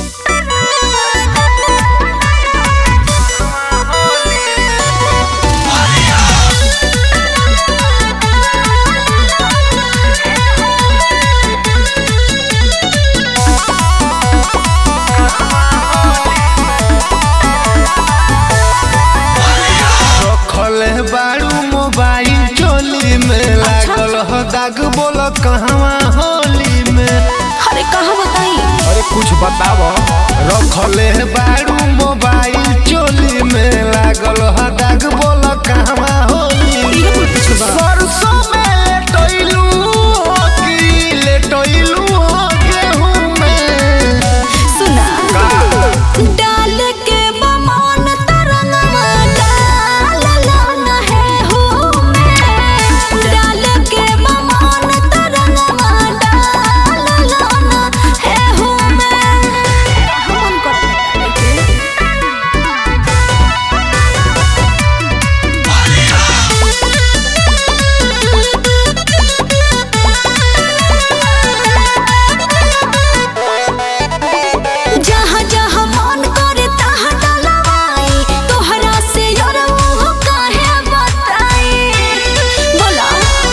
बारू मोबाइल चोली में लागल हो दाग, बोल कहवा होली में। अरे कहाँ बताई? अरे कुछ बताओ। रखले बारू मोबाइल चोली में लागल हो दाग, बोल कहवा होली में। सरसों में लेटोइलू हो कि लेटोइलू हो गेहूं में। सुना डाल के बमन तरंगवा डालल है हो में। डाल के बमन तरंगवा डालल है हो में। हम करते के जहाँ जहाँ मन करे तहाँ डलवाई। तोहरा से यारऊ काहे बताई? बोला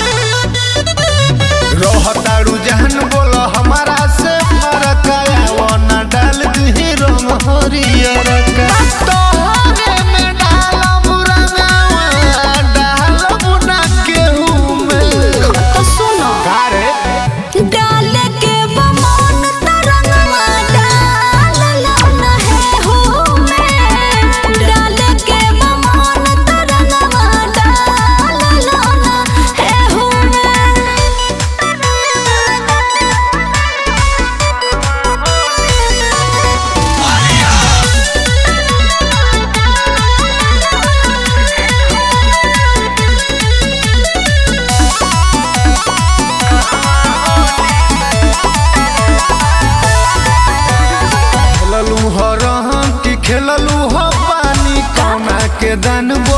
रहतारू जहन, बोल हमारा से फरक आया ना डाल दी रंग हरियर का। तोहरे में डालब रंगवा डालब ना केहू में। तो सुनो कारे डाल के बमन तरंगवा डालल है हो में। डाल के बमन तरंगवा डालल है हो खेललू हो रहम कि खेललू हो पानी, कौना के दान